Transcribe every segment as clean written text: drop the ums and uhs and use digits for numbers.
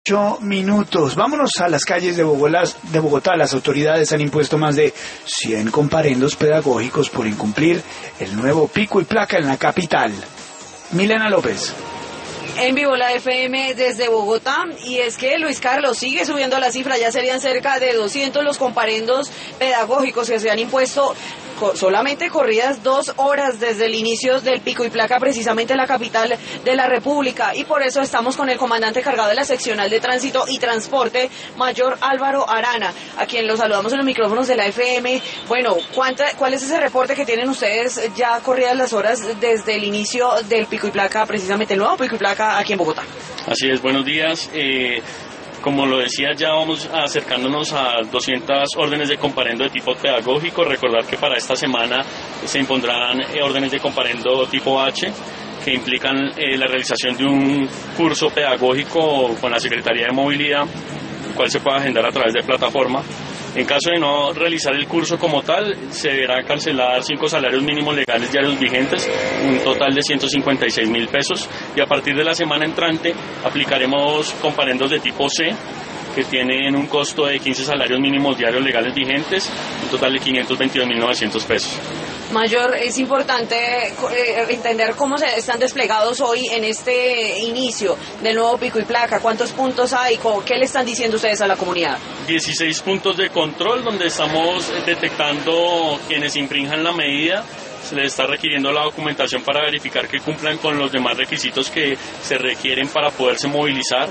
8 minutos. Vámonos a las calles de Bogotá. Las autoridades han impuesto más de 100 comparendos pedagógicos por incumplir el nuevo pico y placa en la capital. Milena López. En vivo la FM desde Bogotá, y es que Luis Carlos sigue subiendo la cifra. Ya serían cerca de 200 los comparendos pedagógicos que se han impuesto, solamente corridas 2 horas desde el inicio del pico y placa, precisamente en la capital de la República. Y por eso estamos con el comandante cargado de la seccional de tránsito y transporte, mayor Álvaro Arana, a quien los saludamos en los micrófonos de la FM. Bueno, ¿cuál es ese reporte que tienen ustedes ya corridas las horas desde el inicio del pico y placa, precisamente el nuevo pico y placa aquí en Bogotá? Así es, buenos días. Como lo decía, ya vamos acercándonos a 200 órdenes de comparendo de tipo pedagógico. Recordar que para esta semana se impondrán órdenes de comparendo tipo H, que implican la realización de un curso pedagógico con la Secretaría de Movilidad, el cual se puede agendar a través de plataforma. En caso de no realizar el curso como tal, se deberá cancelar 5 salarios mínimos legales diarios vigentes, un total de 156.000 pesos, y a partir de la semana entrante aplicaremos comparendos de tipo C, que tienen un costo de 15 salarios mínimos diarios legales vigentes, un total de 522.900 pesos. Mayor, es importante entender cómo se están desplegados hoy en este inicio del nuevo pico y placa. ¿Cuántos puntos hay? ¿Qué le están diciendo ustedes a la comunidad? 16 puntos de control donde estamos detectando quienes infrinjan la medida. Se les está requiriendo la documentación para verificar que cumplan con los demás requisitos que se requieren para poderse movilizar.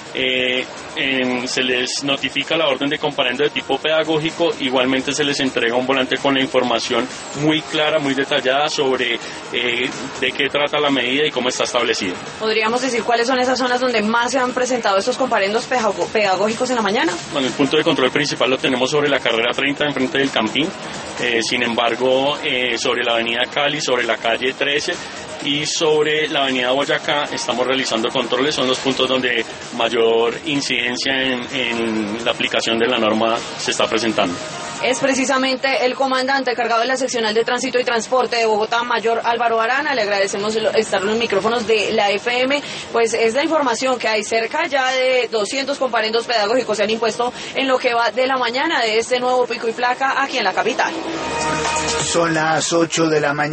Se les notifica la orden de comparendo de tipo pedagógico. Igualmente se les entrega un volante con la información muy clara, muy detallada sobre de qué trata la medida y cómo está establecido. ¿Podríamos decir cuáles son esas zonas donde más se han presentado estos comparendos pedagógicos en la mañana? Bueno, el punto de control principal lo tenemos sobre la carrera 30, enfrente del Campín. Sin embargo, sobre la avenida Cali, sobre la calle 13 y sobre la avenida Boyacá estamos realizando controles. Son los puntos donde mayor incidencia en la aplicación de la norma se está presentando. Es precisamente el comandante cargado de la seccional de tránsito y transporte de Bogotá, mayor Álvaro Arana. Le agradecemos estar en los micrófonos de la FM. Pues es la información que hay. Cerca ya de 200 comparendos pedagógicos se han impuesto en lo que va de la mañana de este nuevo pico y placa aquí en la capital. Son las 8 de la mañana.